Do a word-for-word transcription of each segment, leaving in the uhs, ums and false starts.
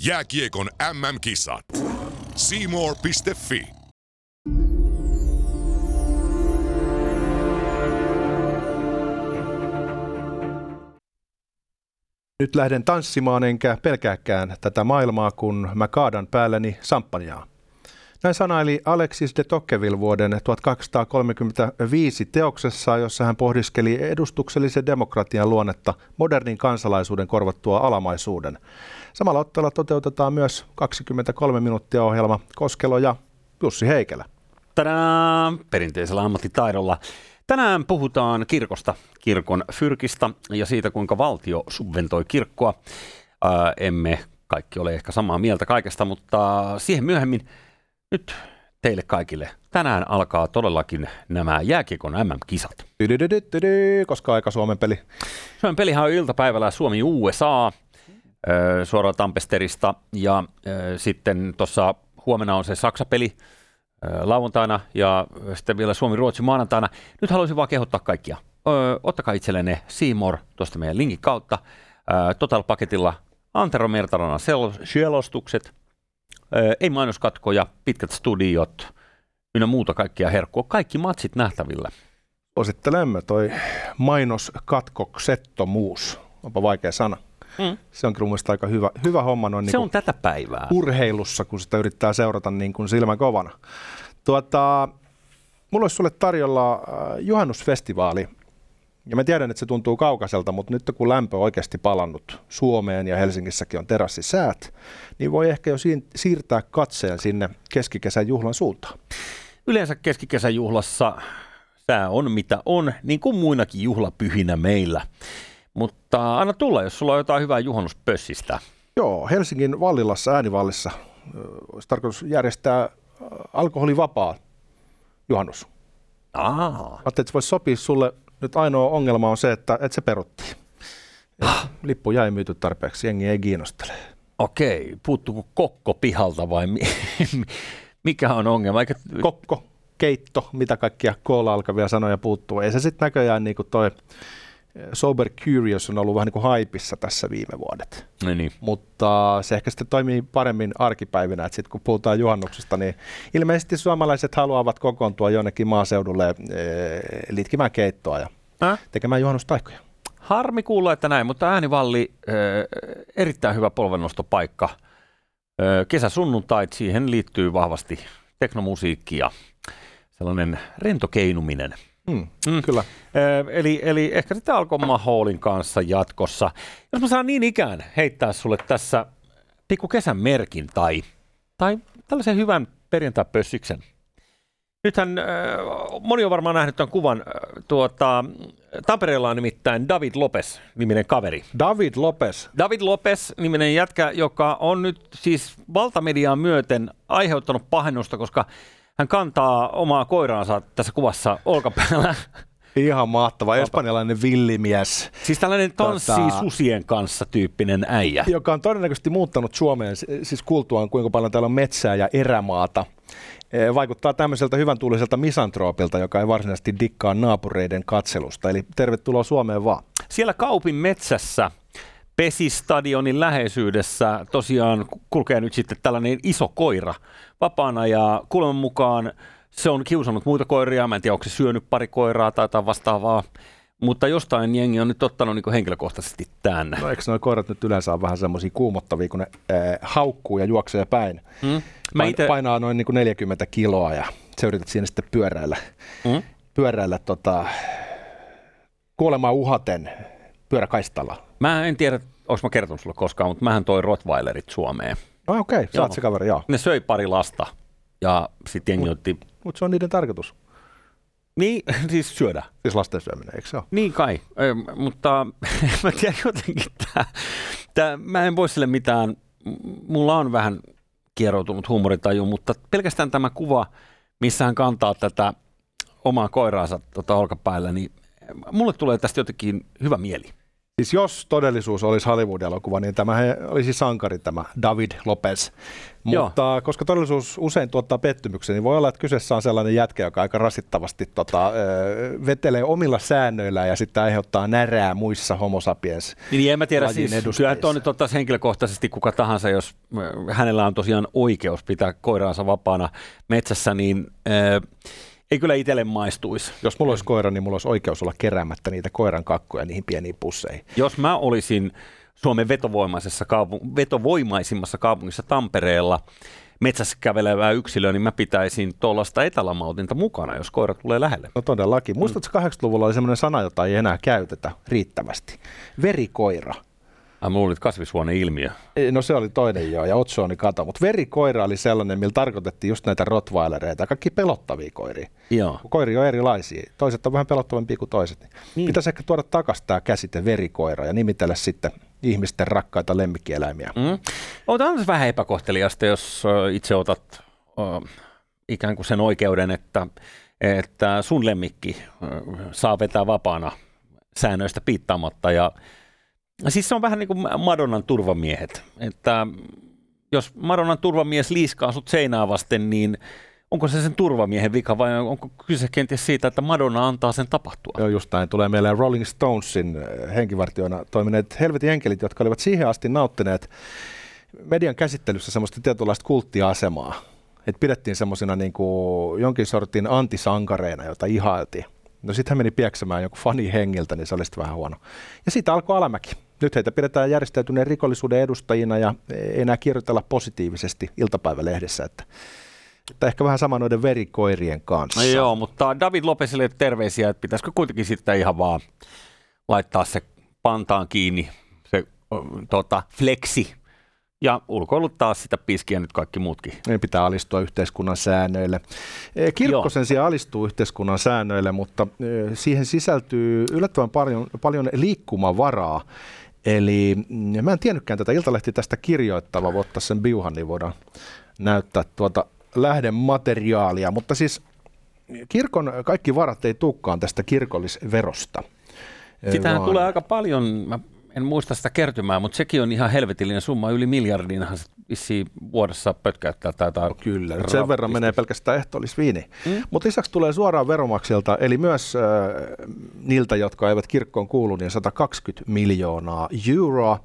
Jääkiekon M M-kisat. C More piste F I. Nyt lähden tanssimaan enkä pelkääkään tätä maailmaa, kun mä kaadan päälleni samppanjaa. Näin sanaili Alexis de Tocqueville vuoden tuhatkaksisataakolmekymmentäviisi teoksessa, jossa hän pohdiskeli edustuksellisen demokratian luonnetta modernin kansalaisuuden korvattua alamaisuuden. Samalla otteella toteutetaan myös kaksikymmentäkolme minuuttia ohjelma Koskelo ja Jussi Heikelä. Tadaan! Perinteisellä ammattitaidolla. Tänään puhutaan kirkosta, kirkon fyrkistä ja siitä, kuinka valtio subventoi kirkkoa. Ää, emme kaikki ole ehkä samaa mieltä kaikesta, mutta siihen myöhemmin. Nyt teille kaikille. Tänään alkaa todellakin nämä jääkiekon M M-kisat. Koska aika Suomen peli? Suomen pelihän on iltapäivällä Suomi U S A suoraan Tampesterista ja sitten tuossa huomenna on se Saksa-peli lauantaina ja sitten vielä Suomi-Ruotsi maanantaina. Nyt haluaisin vaan kehottaa kaikkia. Ottakaa itsellenne C More tuosta meidän linkin kautta. Total-paketilla Antero Mertarannan selostukset. Ei mainoskatkoja, pitkät studiot, ynnä muuta kaikkia herkkua. Kaikki matsit nähtävillä. Osittelemme toi mainoskatkoksettomuus. Onpa vaikea sana. Mm. Se onkin mun mielestä aika hyvä, hyvä homma noin se niin on tätä päivää. Urheilussa, kun sitä yrittää seurata niin kuin silmä kovana. Tuota, mulla olisi sulle tarjolla juhannusfestivaali. Ja mä tiedän, että se tuntuu kaukaiselta, mutta nyt kun lämpö on oikeasti palannut Suomeen ja Helsingissäkin on terassisäät, niin voi ehkä jo siirtää katseen sinne keskikesän juhlan suuntaan. Yleensä keskikesän juhlassa sää on mitä on, niin kuin muinakin juhlapyhinä meillä. Mutta anna tulla, jos sulla on jotain hyvää juhannuspössistä. Joo, Helsingin Vallilassa, Äänivallissa olisi tarkoitus järjestää alkoholivapaa juhannus. Aa. Ajattelin, että se voisi sopia sulle. Nyt ainoa ongelma on se, että, että se peruttiin. Ah. Lippu jäi myyty tarpeeksi, jengi ei kiinnostele. Okei, puuttuuko kokko pihalta vai mi- mikä on ongelma? Eikä... Kokko, keitto, mitä kaikkia koolla alkavia sanoja puuttuu. Ei se sitten näköjään niin kuin toi Sober Curious on ollut vähän niin kuin haipissa tässä viime vuodet. No niin. Mutta se ehkä sitten toimii paremmin arkipäivinä, että sitten kun puhutaan juhannuksesta, niin ilmeisesti suomalaiset haluavat kokoontua jonnekin maaseudulle litkimään keittoa ja äh? tekemään juhannustaikoja. Harmi kuulla, että näin, mutta Äänivalli, äh, erittäin hyvä polvennostopaikka. Äh, kesäsunnuntait, siihen liittyy vahvasti teknomusiikki ja sellainen rentokeinuminen. Mm, mm. Kyllä. Eli, eli ehkä sitten Alkon Hallin kanssa jatkossa. Jos mä saan niin ikään heittää sulle tässä pikku kesän merkin tai, tai tällaisen hyvän perjantai-pössiksen. Nythän äh, moni on varmaan nähnyt tämän kuvan. Äh, tuota, Tampereella on nimittäin David Lopez-niminen kaveri. David Lopez. David Lopez-niminen jätkä, joka on nyt siis valtamediaan myöten aiheuttanut pahennusta, koska hän kantaa omaa koiraansa tässä kuvassa olkapäällä. Ihan mahtava. Espanjalainen villimies. Siis tällainen tanssii tota, susien kanssa tyyppinen äijä. Joka on todennäköisesti muuttanut Suomeen, siis kuultuaan kuinka paljon täällä on metsää ja erämaata. Vaikuttaa tämmöiseltä hyvän tuuliselta misantroopilta, joka ei varsinaisesti dikkaa naapureiden katselusta. Eli tervetuloa Suomeen vaan. Siellä Kaupin metsässä Pesistadionin läheisyydessä tosiaan kulkee nyt sitten tällainen iso koira vapaana ja kuuleman mukaan se on kiusannut muita koiria. Mä en tiedä, onko se syönyt pari koiraa tai jotain vastaavaa, mutta jostain jengi on nyt ottanut niin henkilökohtaisesti tämän. No eikö nuo koirat nyt yleensä on vähän semmoisia kuumottavia, kun ne äh, haukkuu ja juoksee päin. Mm. Pain, ite... Painaa noin niin kuin neljäkymmentä kiloa ja sä yrität siinä sitten pyöräillä, mm. pyöräillä tota, kuolemaa uhaten pyöräkaistalla. Mä en tiedä, onko mä kertonut sulle koskaan, mutta mähän toi Rottweilerit Suomeen. Oh, okei, okay. Sä oot se kaveri, joo. Ne söi pari lasta ja sitten jengi Mut, otti... Mutta se on niiden tarkoitus. Niin, siis syödä. Siis lasten syöminen, eikö se ole? Niin kai, ö, mutta mä tiedän jotenkin, tää, tää, mä en voi sille mitään, mulla on vähän kieroutunut huumoritaju, mutta pelkästään tämä kuva, missä hän kantaa tätä omaa koiraansa tota olkapäällä, niin mulle tulee tästä jotenkin hyvä mieli. Siis jos todellisuus olisi Hollywood-elokuva, niin tämä olisi sankari, tämä David Lopez. Mutta Joo. koska todellisuus usein tuottaa pettymyksen, niin voi olla, että kyseessä on sellainen jätkä, joka aika rasittavasti tota, vetelee omilla säännöillään ja sitten aiheuttaa närää muissa homo sapiens. Niin en mä tiedä, siis kyllähän tuo nyt ottaisi henkilökohtaisesti kuka tahansa, jos hänellä on tosiaan oikeus pitää koiraansa vapaana metsässä, niin äh, ei kyllä itselle maistuisi. Jos mulla olisi koira, niin mulla olisi oikeus olla keräämättä niitä koiran kakkuja niihin pieniin pusseihin. Jos mä olisin Suomen vetovoimaisessa kaupung- vetovoimaisimmassa kaupungissa Tampereella metsässä kävelevää yksilöä, niin mä pitäisin tuollaista etälamautinta mukana, jos koira tulee lähelle. No todellakin. Muistatko, kahdeksankymmentäluvulla oli sellainen sana, jota ei enää käytetä riittävästi. Verikoira. Ai, mulla oli kasvishuoneilmiö. No se oli toinen joo, ja otsooni kato. Mutta verikoira oli sellainen, millä tarkoitettiin just näitä rottweilereita, kaikki pelottavia koiria. Joo. Koiria on erilaisia. Toiset on vähän pelottavampia kuin toiset. Niin. Pitäisi ehkä tuoda takaisin tämä käsite verikoira ja nimitellä sitten ihmisten rakkaita lemmikkieläimiä. Mm. Otetaan vähän epäkohteliasta, jos itse otat uh, ikään kuin sen oikeuden, että, että sun lemmikki uh, saa vetää vapaana säännöistä piittaamatta. Ja siis se on vähän niin kuin Madonnan turvamiehet, että jos Madonnan turvamies liiskaa sut seinää vasten, niin onko se sen turvamiehen vika vai onko kyse kenties siitä, että Madonna antaa sen tapahtua? Joo, just näin. Tulee mieleen Rolling Stonesin henkivartijoina toimineet helvetin enkelit, jotka olivat siihen asti nauttineet median käsittelyssä semmoista tietynlaista kulttiasemaa. Että pidettiin semmoisina niin kuin jonkin sortin antisankareina, joita ihailtiin. No sitten hän meni pieksämään joku fani hengiltä, niin se oli sitten vähän huono. Ja siitä alkoi alamäki. Nyt heitä pidetään järjestäytyneen rikollisuuden edustajina ja ei enää kirjoitella positiivisesti iltapäivälehdessä, että, että ehkä vähän sama noiden verikoirien kanssa. No joo, mutta David Lopezille terveisiä, että pitäisikö kuitenkin sitten ihan vaan laittaa se pantaan kiinni, se tota, flexi. Ja ulkoiluttaa sitä piskiä nyt kaikki muutkin. Ei pitää alistua yhteiskunnan säännöille. Kirkko sen sijaan alistuu yhteiskunnan säännöille, mutta siihen sisältyy yllättävän paljon, paljon liikkumavaraa. Eli mä en tiennytkään tätä, Iltalehti tästä kirjoittava, voi ottaa sen biuhan, niin voidaan näyttää tuota lähdemateriaalia. Mutta siis kirkon kaikki varat ei tulekaan tästä kirkollisverosta. Sitähän vaan tulee aika paljon. Mä en muista sitä kertymää, mutta sekin on ihan helvetillinen summa. Yli miljardinhan se vissiin vuodessa pötkäyttää. Tai no kyllä, nyt sen verran menee pelkästään ehtoollisviiniin. Mm. Mutta lisäksi tulee suoraan veronmaksajilta, eli myös äh, niiltä, jotka eivät kirkkoon kuulu, niin sata kaksikymmentä miljoonaa euroa.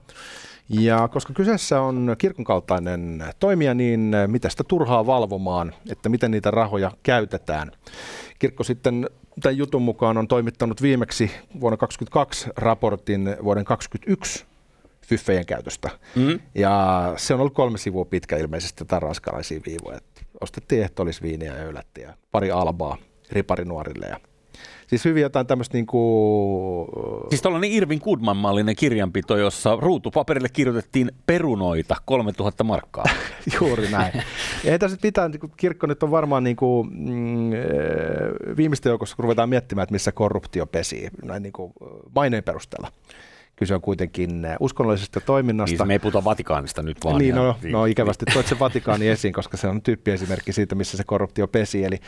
Ja koska kyseessä on kirkon kaltainen toimija, niin mitä sitä turhaa valvomaan, että miten niitä rahoja käytetään. Kirkko sitten tämän jutun mukaan on toimittanut viimeksi vuonna kaksikymmentäkaksi raportin vuoden kaksikymmentäyksi fyffejen käytöstä. Mm. Ja se on ollut kolme sivua pitkä ilmeisesti jotain ranskalaisia viivoja. Ostettiin ehtoollisviiniä ja ylättiin ja pari albaa riparinuorille. Ja siis hyvin jotain tämmöistä niin kuin siis tuollainen Irvin Goodman-mallinen kirjanpito, jossa ruutupaperille kirjoitettiin perunoita kolmetuhatta markkaa. Juuri näin. Ei tässä mitään, kirkko nyt on varmaan niin kuin, mm, viimeistä joukossa, kun ruvetaan miettimään, että missä korruptio pesii, näin niin kuin maineen perusteella. Kyse on kuitenkin uskonnollisesta toiminnasta. Niin se me ei puhuta Vatikaanista nyt vaan. Niin, no, no ikävästi toit se Vatikaani esiin, koska se on tyyppiesimerkki siitä, missä se korruptio pesii. Eli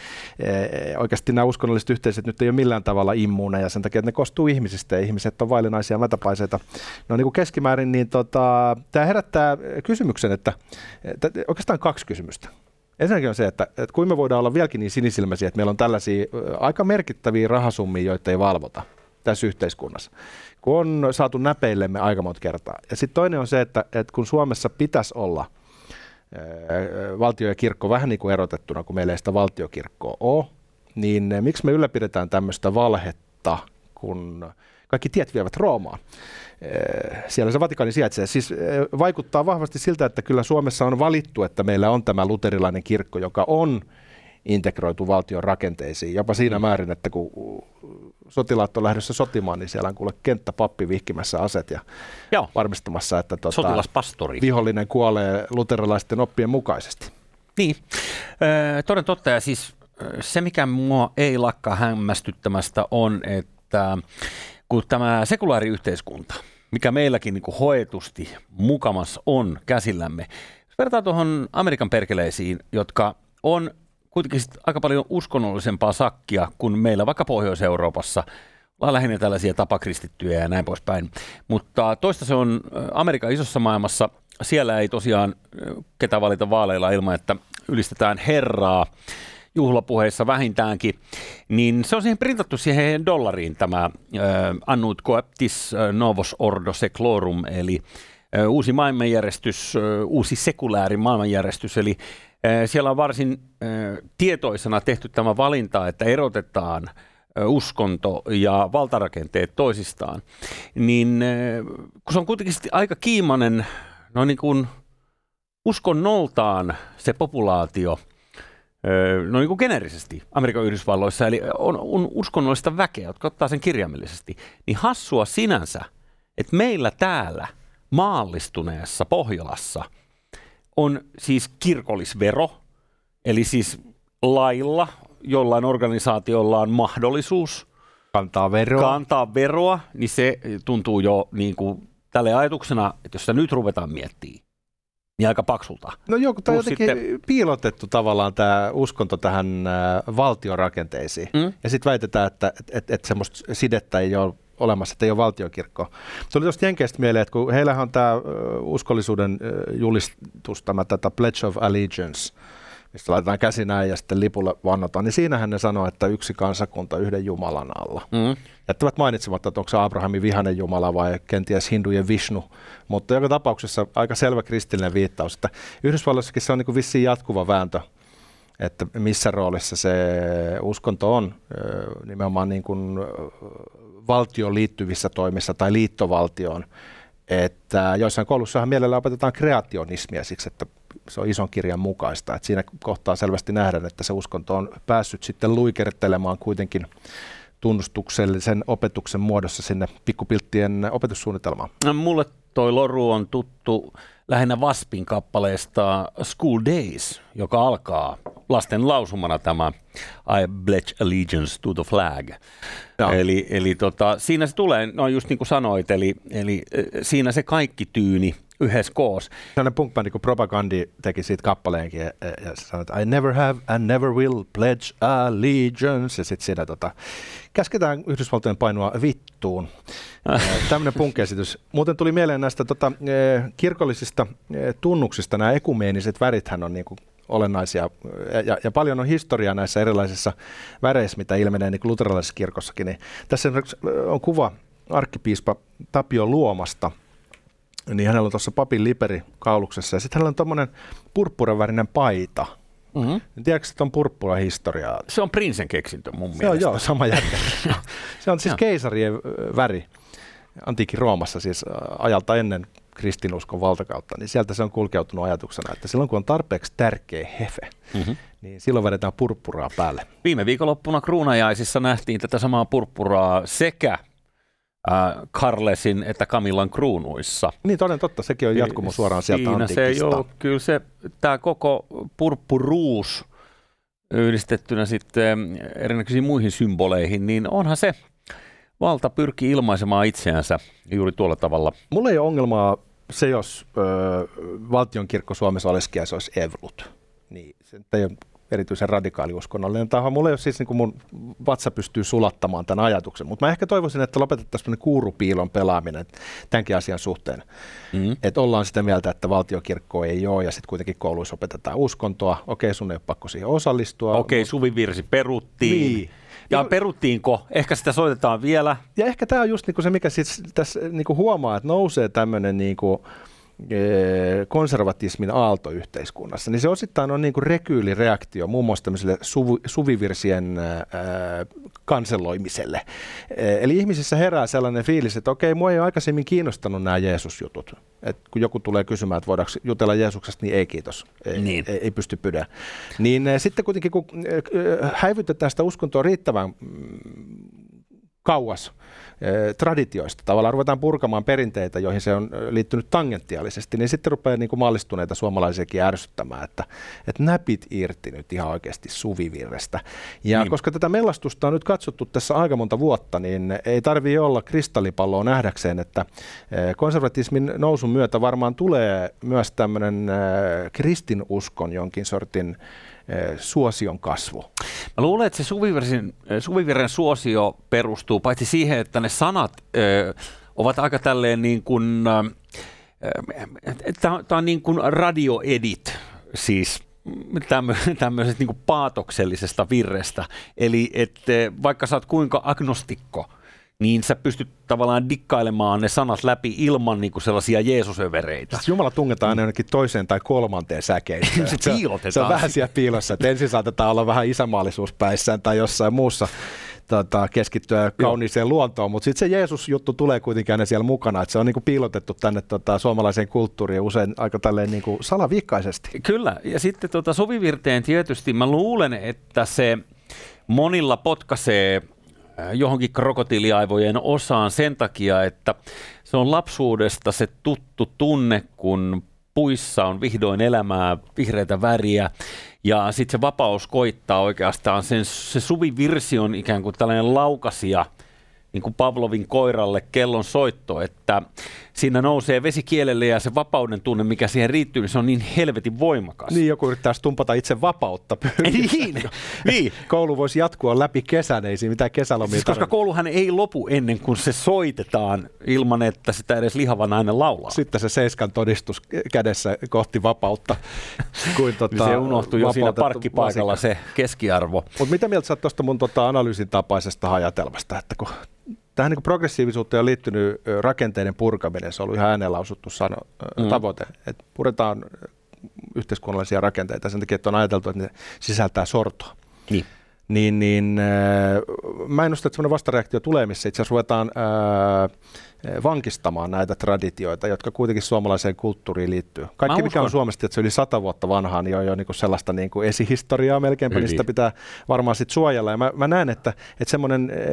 e, oikeasti nämä uskonnolliset yhteisöt nyt ei ole millään tavalla immuuneja sen takia, että ne koostuu ihmisistä ja ihmiset on vaillinaisia mätäpaiseita. No niin kuin keskimäärin, niin tota, tämä herättää kysymyksen, että, että oikeastaan kaksi kysymystä. Ensinnäkin on se, että, että kuinka me voidaan olla vieläkin niin sinisilmäisiä, että meillä on tällaisia aika merkittäviä rahasummia, joita ei valvota tässä yhteiskunnassa, kun on saatu näpeillemme aika monta kertaa. Ja sitten toinen on se, että, että kun Suomessa pitäisi olla ää, valtio ja kirkko vähän niin kuin erotettuna, kun meillä ei sitä valtiokirkkoa ole, niin miksi me ylläpidetään tämmöistä valhetta, kun kaikki tiet vievät Roomaan? Siellä se Vatikaani sijaitsee. Siis vaikuttaa vahvasti siltä, että kyllä Suomessa on valittu, että meillä on tämä luterilainen kirkko, joka on integroitu valtion rakenteisiin. Jopa siinä määrin, että kun sotilaat on lähdössä sotimaan, niin siellä on kuule kenttäpappi vihkimässä aset ja Joo. varmistamassa, että tuota, vihollinen kuolee luterilaisten oppien mukaisesti. Niin, öö, toden totta. Ja siis se, mikä mua ei lakkaa hämmästyttämästä, on, että kun tämä sekulaariyhteiskunta, mikä meilläkin niin kuin hoetusti mukamassa on käsillämme, jos verrataan tuohon Amerikan perkeleisiin, jotka on kuitenkin aika paljon uskonnollisempaa sakkia kuin meillä vaikka Pohjois-Euroopassa lähinnä tällaisia tapakristittyjä ja näin poispäin. Mutta toista se on Amerikan isossa maailmassa. Siellä ei tosiaan ketä valita vaaleilla ilman, että ylistetään Herraa juhlapuheissa vähintäänkin. Niin se on siihen printattu siihen dollariin tämä äh, Annut Coeptis Novos Ordo Seclorum, eli äh, uusi maailmanjärjestys, äh, uusi sekulääri maailmanjärjestys. Eli äh, siellä on varsin äh, tietoisena tehty tämä valinta, että erotetaan uskonto ja valtarakenteet toisistaan, niin kun se on kuitenkin aika kiimainen, no niin kuin uskonnoltaan se populaatio, no niin kuin geneerisesti Amerikan Yhdysvalloissa, eli on, on uskonnollista väkeä, jotka ottaa sen kirjaimellisesti, niin hassua sinänsä, että meillä täällä maallistuneessa Pohjolassa on siis kirkollisvero, eli siis lailla jollain organisaatiolla on mahdollisuus kantaa veroa. kantaa veroa, niin se tuntuu jo niin kuin tälle ajatuksena, että jos sitä nyt ruvetaan miettimään, niin aika paksulta. No joo, kun tämä on jotenkin sitten piilotettu tavallaan tämä uskonto tähän äh, valtiorakenteisiin. Mm. Ja sitten väitetään, että et, et, et semmoista sidettä ei ole olemassa, että ei ole valtiokirkkoa. Tuli tuosta Jenkeistä mieleen, että kun heillähän on tämä uskollisuuden julistus, tämä tätä Pledge of Allegiance, mistä laitetaan käsi näin ja sitten lipulle vannotaan, niin siinähän ne sanoo, että yksi kansakunta yhden Jumalan alla. Mm. Jättävät mainitsematta, että onko se Abrahamin vihainen Jumala vai kenties hindujen Vishnu, mutta joka tapauksessa aika selvä kristillinen viittaus, että Yhdysvalloissakin se on niin kuin vissiin jatkuva vääntö, että missä roolissa se uskonto on nimenomaan niin kuin valtioon liittyvissä toimissa tai liittovaltioon, että joissain koulussahan mielellä opetetaan kreationismia siksi, että se on ison kirjan mukaista. Että siinä kohtaa selvästi nähdään, että se uskonto on päässyt sitten luikertelemaan kuitenkin tunnustuksellisen opetuksen muodossa sinne pikkupilttien opetussuunnitelmaan. No, mulle toi loru on tuttu lähinnä Waspin kappaleesta School Days, joka alkaa lasten lausumana tämä I pledge allegiance to the flag. No. Eli, eli tota, siinä se tulee, no just niin kuin sanoit, eli, eli siinä se kaikki tyyni yhdessä koos. Sellainen punk-bändi kuin Propagandi teki siitä kappaleenkin ja, ja sanoi, että I never have and never will pledge allegiance. Ja sitten siinä tota, käsketään Yhdysvaltojen painua vittuun. Tämmöinen punk-esitys. Muuten tuli mieleen näistä tota, kirkollisista tunnuksista. Nämä ekumeeniset värithän on niinku olennaisia ja, ja paljon on historiaa näissä erilaisissa väreissä, mitä ilmenee niin kuin luterilaisessa kirkossakin. Niin tässä on kuva arkkipiispa Tapio Luomasta. Niin hänellä on tuossa papin liperi kauluksessa ja sitten hänellä on tuommoinen purppuravärinen paita. Mm-hmm. Tiedätkö, että on purppura-historiaa? Se on Prinsen keksintö mun se mielestä. On, joo, sama järkeä. Se on siis keisarien väri antiikin Roomassa, siis ajalta ennen kristinuskon valtakautta, niin sieltä se on kulkeutunut ajatuksena, että silloin kun on tarpeeksi tärkeä hefe, mm-hmm. niin silloin vedetään purppuraa päälle. Viime viikonloppuna kruunajaisissa nähtiin tätä samaa purppuraa sekä Carlesin että Camillan kruunuissa. Niin toden totta, sekin on jatkumo suoraan sieltä Siinä antiikista. Se, joo, kyllä se, tämä koko purppuruus yhdistettynä sitten erinäköisiin muihin symboleihin, niin onhan se valta pyrkii ilmaisemaan itseänsä juuri tuolla tavalla. Mulla ei ole ongelmaa se, jos ö, valtionkirkko Suomessa olisikin ja se olisi evolut. Niin, se ei ole erityisen radikaali uskonnollinen taho. Mulla ei ole siis, niin kuin mun vatsa pystyy sulattamaan tämän ajatuksen, mutta mä ehkä toivoisin, että lopetettaisiin kuurupiilon pelaaminen tämänkin asian suhteen. Mm-hmm. Että ollaan sitä mieltä, että valtiokirkko ei ole ja sitten kuitenkin kouluissa opetetaan uskontoa. Okei, sun ei ole pakko siihen osallistua. Okei, mutta suvivirsi peruttiin. Niin. Ja peruttiinko? Ehkä sitä soitetaan vielä. Ja ehkä tämä on just niinku se, mikä siis tässä niinku huomaa, että nousee tämmöinen niinku konservatismin aalto yhteiskunnassa, niin se osittain on niin kuin rekyylireaktio muun muassa tämmöiselle suvi, suvivirsien ää, kanseloimiselle. Eli ihmisissä herää sellainen fiilis, että okei, mua ei ole aikaisemmin kiinnostanut nämä Jeesus-jutut. Et kun joku tulee kysymään, että voidaanko jutella Jeesuksesta, niin ei kiitos, ei, niin. ei, ei pysty pydä. Niin sitten kuitenkin, kun häivytetään sitä uskontoa riittävän kauas traditioista, tavallaan ruvetaan purkamaan perinteitä, joihin se on liittynyt tangentiaalisesti, niin sitten rupeaa niin kuin maallistuneita suomalaisiakin ärsyttämään, että, että näpit irti nyt ihan oikeasti suvivirrestä. Ja niin. Koska tätä mellastusta on nyt katsottu tässä aika monta vuotta, niin ei tarvitse olla kristallipalloa nähdäkseen, että konservatismin nousun myötä varmaan tulee myös tämmöinen kristinuskon jonkin sortin suosion kasvu? Mä luulen, että se Suvivirren, Suvivirren suosio perustuu paitsi siihen, että ne sanat ö, ovat aika tälleen niin kuin, tämä on niin kuin radioedit, siis tämmöisestä niin kuin paatoksellisesta virrestä. Eli että vaikka sä oot kuinka agnostikko, niin sä pystyt tavallaan dikkailemaan ne sanat läpi ilman niin kuin sellaisia Jeesusövereitä. Siis Jumala tungetaan aina jonnekin toiseen tai kolmanteen säkeistöön. se piilotetaan. Se on vähän siellä piilossa. Että ensin saatetaan olla vähän isämaallisuuspäissään tai jossain muussa tota, keskittyä kauniiseen luontoon, mutta sitten se Jeesus-juttu tulee kuitenkin aina siellä mukana. Että se on niin kuin piilotettu tänne tota, suomalaiseen kulttuuriin usein aika tälleen niin kuin salavikkaisesti. Kyllä. Ja sitten tota, Suvivirteen tietysti mä luulen, että se monilla potkaisee johonkin krokotiiliaivojen osaan sen takia, että se on lapsuudesta se tuttu tunne, kun puissa on vihdoin elämää, vihreätä väriä, ja sitten se vapaus koittaa oikeastaan. Sen, se Suvivirsi on ikään kuin tällainen laukasia, niin kuin Pavlovin koiralle kellon soitto, että siinä nousee vesi kielelle ja se vapauden tunne, mikä siihen riittyy, niin se on niin helvetin voimakas. Niin, joku yrittää stumpata itse vapautta. niin, niin. Koulu voisi jatkua läpi kesän, ei siinä mitään kesälomia. Siis koska kouluhan ei lopu ennen kuin se soitetaan ilman, että sitä edes lihava nainen laulaa. Sitten se seiskan todistus kädessä kohti vapautta. Kuin tota, se unohtui jo siinä parkkipaikalla vasikka. Se keskiarvo. Mutta mitä mieltä sä oot tuosta mun tota analyysin tapaisesta hajatelmasta, että kun tähän niin progressiivisuuteen on liittynyt rakenteiden purkaminen, se on ollut ihan ääneen lausuttu sano, mm. tavoite, että puretaan yhteiskunnallisia rakenteita sen takia, että on ajateltu, että ne sisältää sortoa. Niin. Niin, niin äh, mä ennustan, että semmoinen vastareaktio tulee, missä itse asiassa ruvetaan äh, vankistamaan näitä traditioita, jotka kuitenkin suomalaiseen kulttuuriin liittyy. Kaikki, mikä on Suomesta, että se yli sata vuotta vanhaa, niin on jo niinku sellaista niinku esihistoriaa melkeinpä, niin sitä pitää varmaan sit suojella. Ja mä, mä näen, että, että semmoinen äh,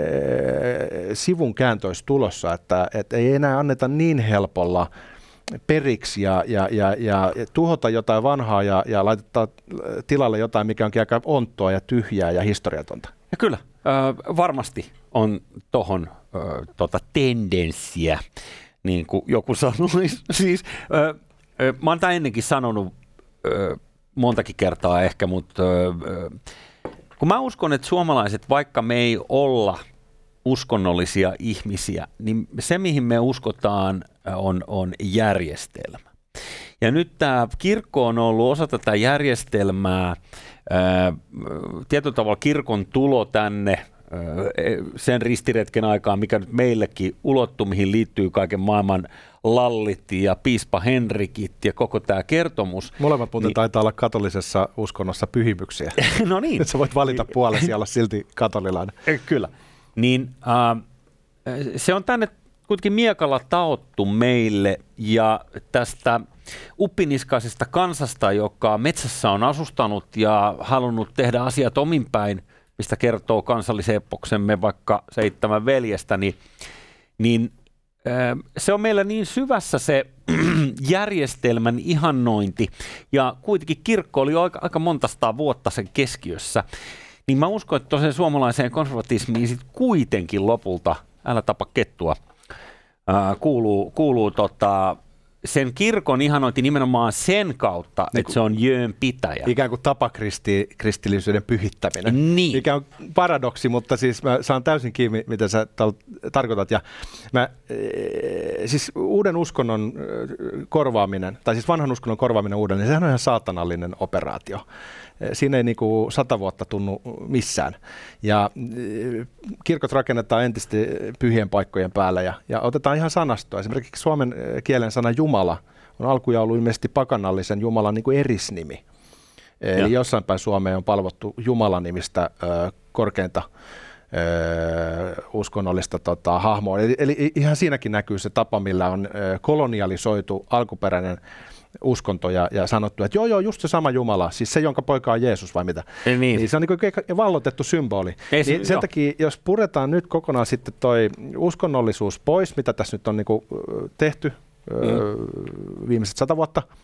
sivun kääntö olisi tulossa, että, että ei enää anneta niin helpolla periksi ja, ja, ja, ja tuhota jotain vanhaa ja, ja laitetaan tilalle jotain, mikä onkin aika onttoa ja tyhjää ja historiatonta. Ja kyllä, äh, varmasti on tohon äh, tota tendenssiä, niin kuin joku sanoisi. Siis, äh, äh, mä oon tämän ennenkin sanonut äh, montakin kertaa ehkä, mutta äh, kun mä uskon, että suomalaiset, vaikka me ei olla uskonnollisia ihmisiä, niin se, mihin me uskotaan, on, on järjestelmä. Ja nyt tämä kirkko on ollut osa tätä järjestelmää, ää, tietyllä tavalla kirkon tulo tänne ää, sen ristiretken aikaan, mikä nyt meillekin ulottuu, mihin liittyy kaiken maailman lallit ja piispa Henrikit ja koko tämä kertomus. Molemmat muuten niin, taitaa olla katolisessa uskonnossa pyhimyksiä. No niin. Sä voit valita puolesi ja olla silti katolilainen. Kyllä. Niin äh, se on tänne kuitenkin miekalla taottu meille, ja tästä uppiniskaisesta kansasta, joka metsässä on asustanut ja halunnut tehdä asiat ominpäin, mistä kertoo kansallisepoksemme vaikka Seitsemän veljestä, niin, niin äh, se on meillä niin syvässä se järjestelmän ihannointi, ja kuitenkin kirkko oli aika, aika monta sataa vuotta sen keskiössä. Niin mä uskon, että tosiaan suomalaiseen konservatismiin sit kuitenkin lopulta, älä tapa kettua, ää, kuuluu, kuuluu tota, sen kirkon ihanointi nimenomaan sen kautta, niin että se on jöön pitäjä. Ikään kuin tapakristillisyyden pyhittäminen. Niin. Mikä on paradoksi, mutta siis mä saan täysin kiinni, mitä sä tarkoitat. Ja mä, e, siis uuden uskonnon korvaaminen, tai siis vanhan uskonnon korvaaminen uuden, niin sehän on ihan saatanallinen operaatio. Siinä ei niinku sata vuotta tunnu missään. Ja kirkot rakennetaan entistä pyhien paikkojen päällä ja, ja otetaan ihan sanastoa. Esimerkiksi suomen kielen sana Jumala on alkujaan ollut ilmeisesti pakanallisen Jumalan niin kuin erisnimi. Ja. Eli jossain päin Suomeen on palvottu Jumalan nimistä ö, korkeinta ö, uskonnollista tota, hahmoa. Eli, eli ihan siinäkin näkyy se tapa, millä on ö, kolonialisoitu alkuperäinen uskonto ja, ja sanottu, että joo, joo, just se sama Jumala, siis se, jonka poika on Jeesus vai mitä. Niin. Niin se on niin kuin vallotettu symboli. Ei, niin sen jo. takia, jos puretaan nyt kokonaan sitten toi uskonnollisuus pois, mitä tässä nyt on niin kuin tehty mm. viimeiset sata vuotta,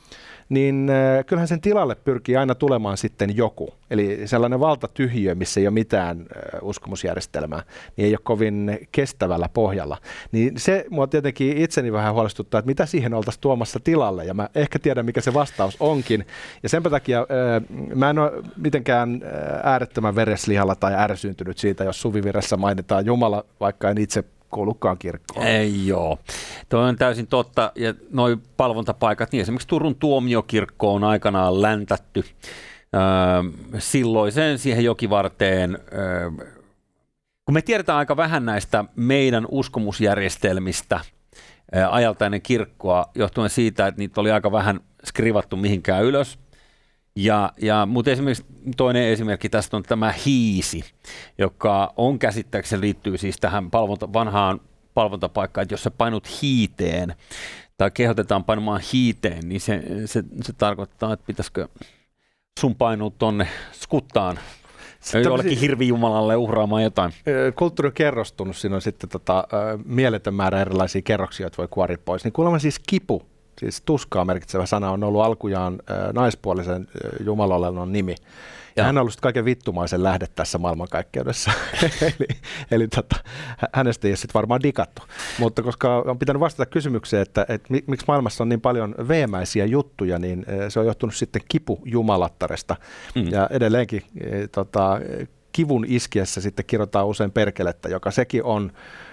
niin kyllähän sen tilalle pyrkii aina tulemaan sitten joku. Eli sellainen valtatyhjiö, missä ei ole mitään uskomusjärjestelmää, niin ei ole kovin kestävällä pohjalla. Niin se mua tietenkin itseni vähän huolestuttaa, että mitä siihen oltaisiin tuomassa tilalle, ja mä ehkä tiedän, mikä se vastaus onkin. Ja sen takia mä en ole mitenkään äärettömän vereslihalla tai ärsyyntynyt siitä, jos Suvivirressä mainitaan Jumala, vaikka en itse kuulukaan kirkkoon. Ei joo. Tuo on täysin totta. Ja noi palvontapaikat, niin esimerkiksi Turun tuomiokirkko on aikanaan läntätty öö, silloiseen siihen jokivarteen. Öö, kun me tiedetään aika vähän näistä meidän uskomusjärjestelmistä öö, ajalta ennen kirkkoa, johtuen siitä, että niitä oli aika vähän skrivattu mihinkään ylös. Ja, ja, mutta esimerkiksi toinen esimerkki tästä on tämä hiisi, joka on käsittääkseni liittyy siis tähän palvonta, vanhaan palvontapaikkaan, että jos sä painut hiiteen tai kehotetaan painamaan hiiteen, niin se, se, se tarkoittaa, että pitäisikö sun painua tonne skuttaan jollekin hirvijumalalle uhraamaan jotain. Kulttuuri on kerrostunut, siinä on sitten tota, mieletön määrä erilaisia kerroksia, joita voi kuoria pois. Niin kuulemma siis kipu. Siis tuskaa merkitsevä sana on ollut alkujaan äh, naispuolisen äh, jumalolennon nimi. Ja, ja hän on ollut kaiken vittumaisen lähde tässä maailmankaikkeudessa. eli eli tota, hänestä ei ole sitten varmaan digattu. Mutta koska on pitänyt vastata kysymykseen, että et miksi maailmassa on niin paljon veemäisiä juttuja, niin äh, se on johtunut sitten kipujumalattaresta. Mm. Ja edelleenkin äh, tota, kivun iskiessä sitten kirjoitetaan usein perkelettä, joka sekin on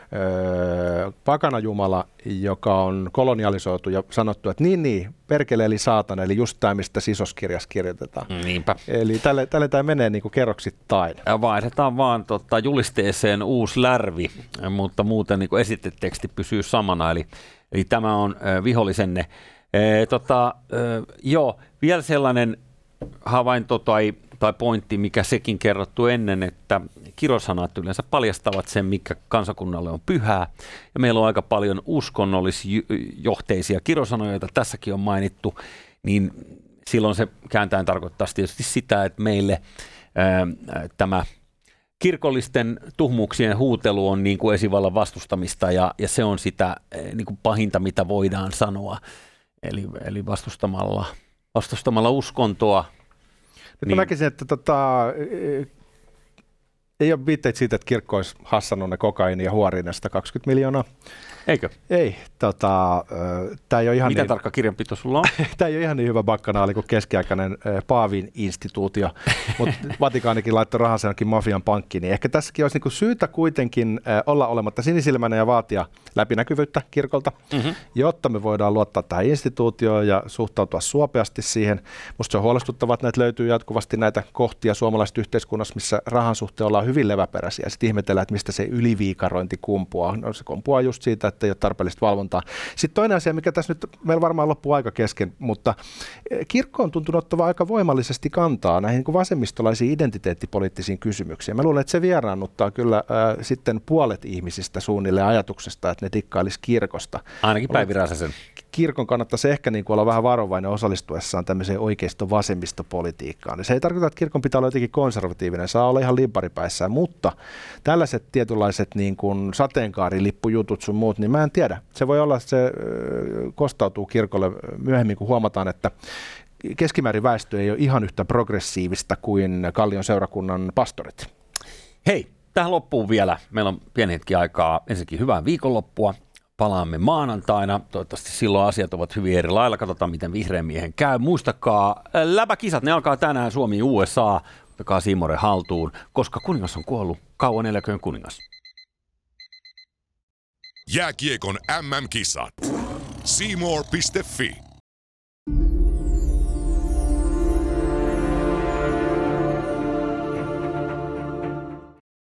Öö, pakanajumala, joka on kolonialisoitu ja sanottu, että niin niin, perkele eli saatana, eli just tämä, mistä sisoskirjassa kirjoitetaan. Niinpä. Eli tälle, tälle tämä menee niin kuin kerroksittain. Ja vaihdetaan vaan tota, julisteeseen uusi lärvi, mutta muuten niin kuin esiteteksti pysyy samana, eli, eli tämä on ö, vihollisenne. E, tota, ö, joo, vielä sellainen havainto tai tai pointti, mikä sekin kerrottu ennen, että kirosanat yleensä paljastavat sen, mikä kansakunnalle on pyhää. Ja meillä on aika paljon uskonnollisjohteisia kirosanoja, joita tässäkin on mainittu, niin silloin se kääntäen tarkoittaa tietysti sitä, että meille ää, tämä kirkollisten tuhmuuksien huutelu on niin kuin esivallan vastustamista, ja, ja se on sitä ää, niin kuin pahinta, mitä voidaan sanoa. Eli, eli vastustamalla, vastustamalla uskontoa. Nyt niin. Mä näkisin, että tota, ei ole viitteitä siitä, että kirkko olisi hassannut ne kokaini ja huoriin sata kaksikymmentä miljoonaa. Eikö? Ei. Tota, tämä ei ole ihan Mitä niin, tarkka kirjanpito sulla on? Tämä ei ole ihan niin hyvä bakkanaali kuin keskiaikainen Paavin instituutio, mutta Vatikaanikin laittoi rahansa jonkin mafian pankkiin, niin ehkä tässäkin olisi niin kuin syytä kuitenkin olla olematta sinisilmäinen ja vaatia läpinäkyvyyttä kirkolta, mm-hmm. jotta me voidaan luottaa tähän instituutioon ja suhtautua suopeasti siihen. Musta se on huolestuttavaa, että näitä löytyy jatkuvasti näitä kohtia suomalaisessa yhteiskunnassa, missä rahan suhteen ollaan hyvin leväperäisiä. Sitten ihmetellään, että mistä se yliviikarointi kumpuaa. No, se kumpuaa just siitä, että ei ole tarpeellista valvontaa. Sitten toinen asia, mikä tässä nyt meillä varmaan loppuu aika kesken, mutta kirkko on tuntunut ottavan aika voimallisesti kantaa näihin niin kuin vasemmistolaisiin identiteettipoliittisiin kysymyksiin. Mä luulen, että se vieraannuttaa kyllä äh, sitten puolet ihmisistä suunnilleen ajatuksesta, että ne dikkailisi kirkosta. Ainakin Päivi Räsäsen. Kirkon kannattaisi ehkä niin kuin olla vähän varovainen osallistuessaan tämmöiseen oikeisto-vasemmistopolitiikkaan. Se ei tarkoita, että kirkon pitää olla jotenkin konservatiivinen, saa olla ihan limparipäissään, mutta tällaiset tietynlaiset niin kuin sateenkaarilippujutut sun muut, niin mä en tiedä. Se voi olla, että se kostautuu kirkolle myöhemmin, kun huomataan, että keskimäärin väestö ei ole ihan yhtä progressiivista kuin Kallion seurakunnan pastorit. Hei, tähän loppuun vielä. Meillä on pieni hetki aikaa. Ensinnäkin hyvää viikonloppua. Palaamme maanantaina. Toivottavasti silloin asiat ovat hyvin eri lailla. Katsotaan, miten vihreän miehen käy. Muistakaa, läpäkisat, ne alkaa tänään Suomi U S A. Ottakaa Siimoren haltuun, koska kuningas on kuollut. Kauan eläköön kuningas. Jääkiekon M M-kisat. C More piste F I